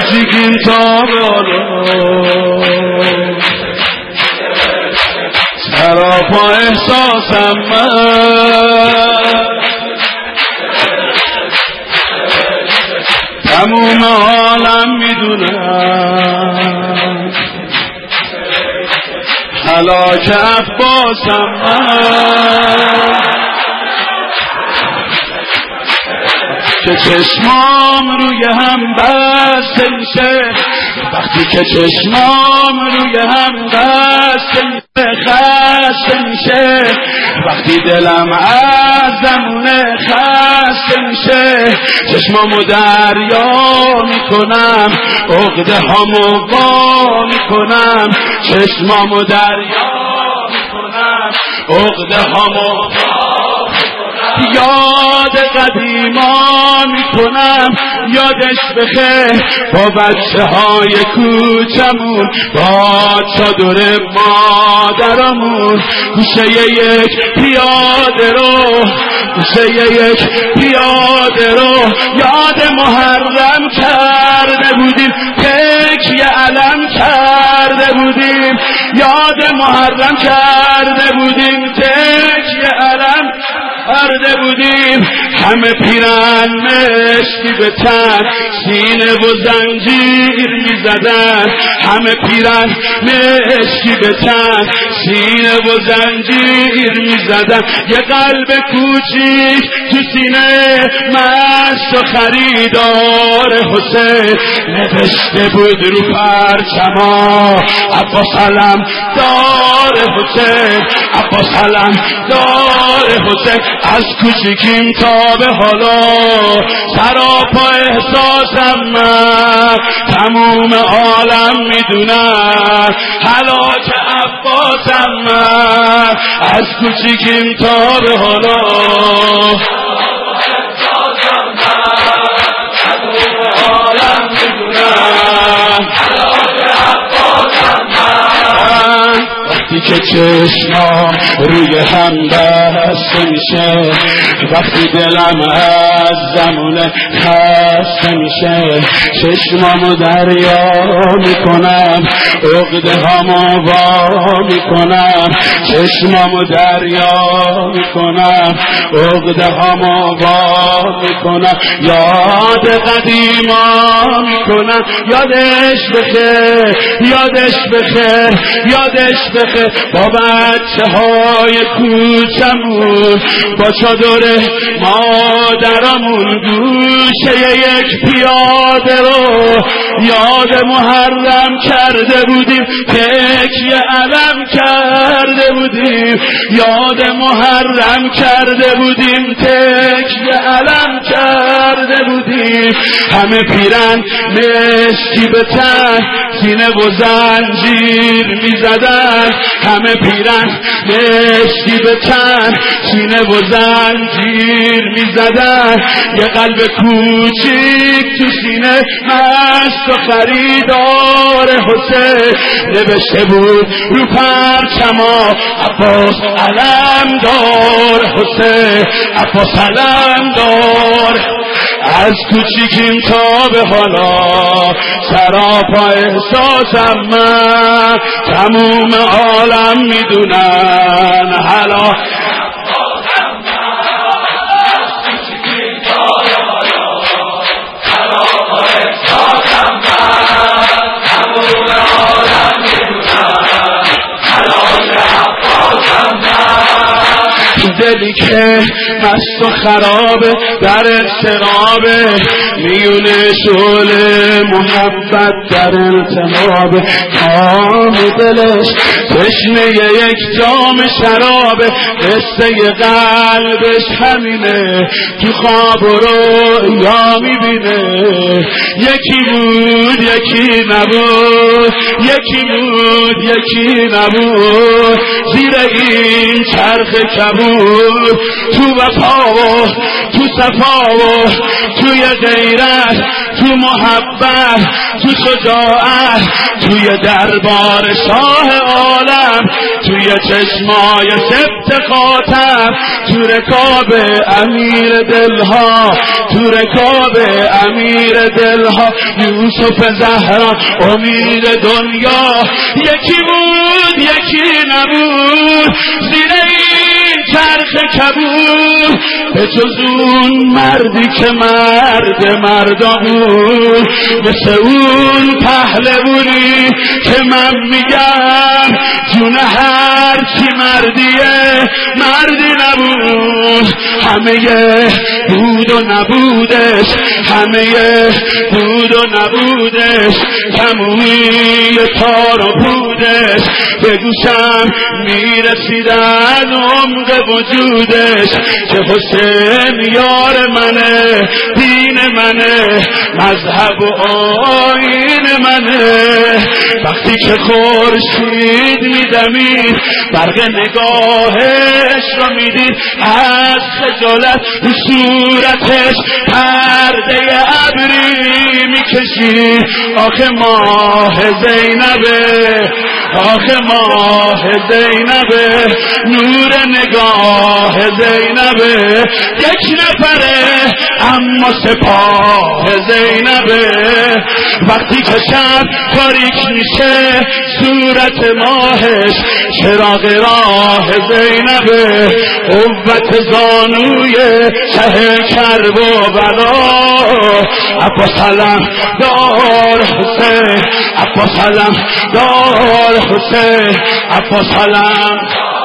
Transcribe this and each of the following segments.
کوچیکیم تا بالا سراپا احساسم من تموم عالم میدونم هلاک عباسم من که چشمام روی هم بسته میشه وقتی که چشمام روی هم بسته میشه خسته میشه وقتی دلم از زمونه خسته میشه چشمامو دریا میکنم عقده هامو وا میکنم چشمامو دریا میکنم عقده هامو یاد قدیما میکنم یادش بخیر با بچه های کوچمون با چادر مادرمون گوشه یک پیاده رو گوشه یک پیاده رو یاد محرم کرده بودیم تکیه علم کرده بودیم یاد محرم کرده بودیم تکیه علم کرده بودیم همه پیرن مشکی به تن سینه و زنجیر میزدن همه پیرن مشکی به تن سینه و زنجیر میزدن یه قلب کوچیک تو سینه مست و خریدار حسین نوشته بود رو پرچما عباس علم دار حسین عباس علم دار حسین از کوچیکیم تا به حالا سراپا احساسم من تموم عالم میدونم هلاک عباسم من از کوچیکیم تا به حالا احساسم من تموم عالم میدونم هلاک عباسم من وقتی که چشمام روی هم بسته میشه وقتی دلم از زمونه خسته میشه چشمامو دریا میکنم عقده هامو وا میکنم چشمامو دریا میکنم عقده هامو وا میکنم یاد قدیما میکنم یادش بخیر یادش بخیر یادش بخیر با بچه های کوچمون با چادر مادرمون گوشه یک پیاده رو یاد محرم کرده بودیم تکیه علم کرده بودیم یاد محرم کرده بودیم تکیه علم کرده بودیم همه پیرن مشکی به تن سینه و زنجیر میزدن همه پیرن مشکی به تن سینه و زنجیر میزدن یه قلب کوچیک تو سینه مست و خریدار حسین نوشته بود رو پرچما عباس علم دار حسین عباس علم دار از کوچیکیم تا به حالا سراپا احساسم من تموم عالم میدونن حالا دلی که مست و خرابه در اضطرابه میونه شعل محبت در التهابه کام دلش تشنه یک جام شرابه قصه قلبش همینه تو خواب و رویا میبینه یکی بود یکی نبود یکی بود یکی نبود زیر این چرخ کبود نبود، تو وفا و تو صفا و توی غیرت، تو محبت، تو شجاعت، توی دربار شاه عالم، توی چشمای سبت خاتم، تو رکاب امیر دلها، تو رکاب امیر دلها. یوسف زهرا امید دنیا، یکی بود یکی نبود، زیر این چرخ کبود، به جز اون مردی که مرد مردا بود، مثل اون پهلوانی که من میگم جون هر چی مردیه مردی نبود. همه بود و نبودش، همه بود و نبودش، تمومی تار و بودش، به گوشم میرسیدن عمق وجودش، که حسین یار منه، دین منه، مذهب و آیین منه. وقتی که خورشید میدمید، برق نگاهش را میدید، از خجالت رو صورتش پرده ابری میکشید. آخه ماه زینبه، آخه ماه زینبه، نور نگاه زینبه، یک نفره اما سپاه زینبه. وقتی که شب تاریک میشه، صورت ماهش چراغ راه زینبه، قوت زانوی شه کرب و بلا. عباس علم دار حسین، عباس علم دار حسین، عباس علم.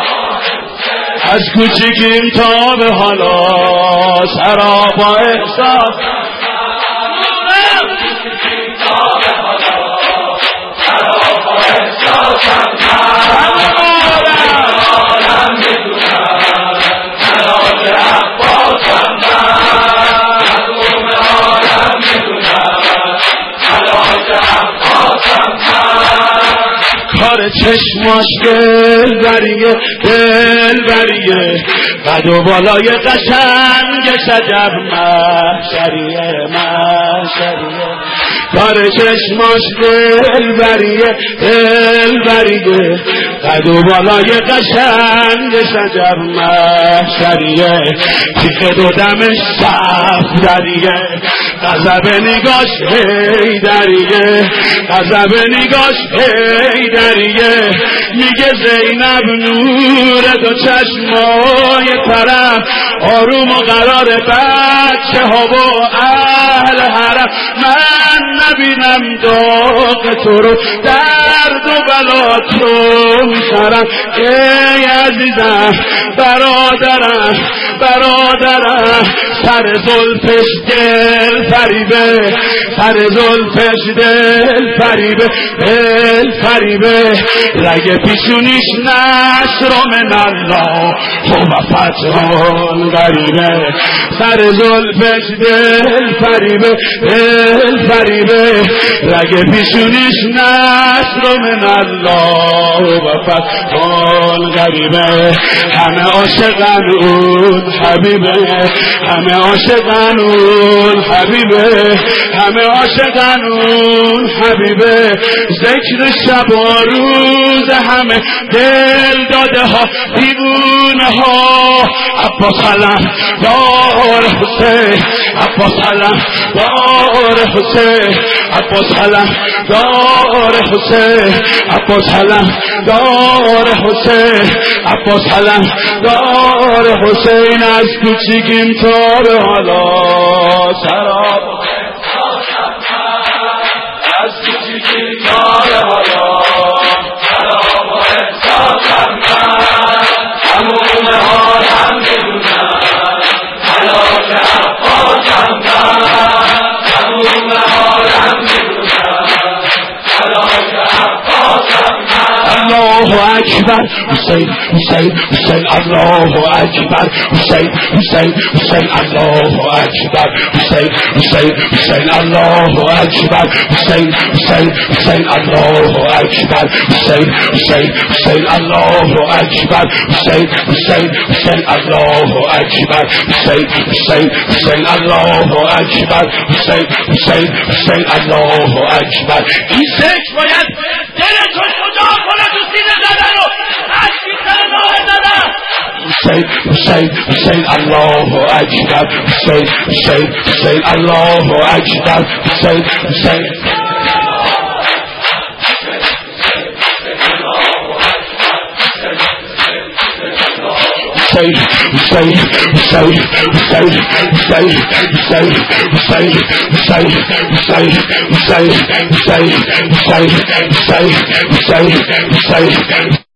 از کوچیکیم تا به حالا سراپا احساس، کار چشماش دل بریه، دل بریه، قد و بالای قشنگش عجب محشریه، محشریه. کار چشماش دل بریه، دل بریه، قد و بالای قشنگش عجب محشریه. تیخ دو دمش صف دریه، غضب نگاش هی دریه، غضب نگاش هی دریه. میگه زینب نور دو چشمای طرف، آروم و قرار بچه ها و اهل حرم. من نبینم داغ تو رو، درد و بلا تو میخرم. ای عزیزم برادرم، برادرم، سر زلفش دل فریبه، سر زلفش دل فریبه، دل فریبه. رگ پیشونیش نصر من الله و فتح غریبه، سر زلفش دل فریبه، دل فریبه. رگ پیشونیش نصر من الله و فتح غریبه. همه عاشقن اون حبیبه، همه عاشقن اون حبیبه، همه عاشقن اون حبیبه. ذکر شب و روز همه دل داده ها، دیوونه ها. عباس علم دار حسین، عباس علم دار حسین، عباس علم دار حسین، عباس علم دار حسین، عباس علم دار حسین. از کوچیکیم تا به حالا سراب، از کوچیکیم تا به حالا سراب و احساسم من، تموم حالم بدونم حلاک عباسم من، تموم حالم بدونم حلاک عباسم من. الله اکبر حسین حسین حسین الله اکبر حسین حسین حسین الله اکبر حسین حسین حسین الله اکبر حسین حسین حسین الله اکبر حسین حسین حسین الله اکبر حسین حسین حسین الله اکبر حسین حسین حسین الله اکبر حسین حسین حسین الله اکبر. این ذکر باید دلتون خدا کنه تو سینه زدن و عشقی سر راه زدن. حسین حسین حسین الله اکبر حسین حسین حسین الله اکبر حسین حسین Hussein, Hussein, Hussein, Hussein, Hussein, Hussein, Hussein, Hussein, Hussein, Hussein, Hussein, Hussein, Hussein, Hussein, Hussein, Hussein.